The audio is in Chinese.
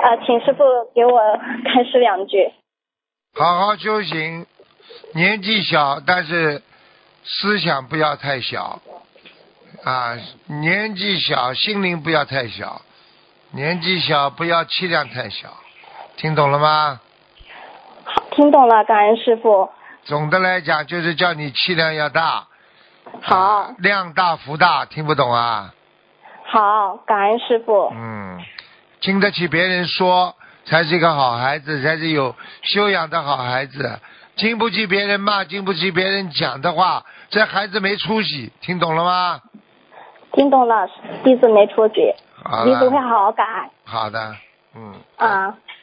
请师傅给我开示2句。 好好修行，年纪小，但是思想不要太小啊，年纪小，心灵不要太小，年纪小不要气量太小，听懂了吗？ 好，听懂了，感恩师傅。 总的来讲就是叫你气量要大， 好， 量大福大，听不懂啊？ 好，感恩师傅。 经得起别人说才是一个好孩子，才是有修养的好孩子。经不起别人骂，经不起别人讲的话，这孩子没出息，听懂了吗？ 听懂了，弟子没出息，弟子会好好改。 好的， 啊，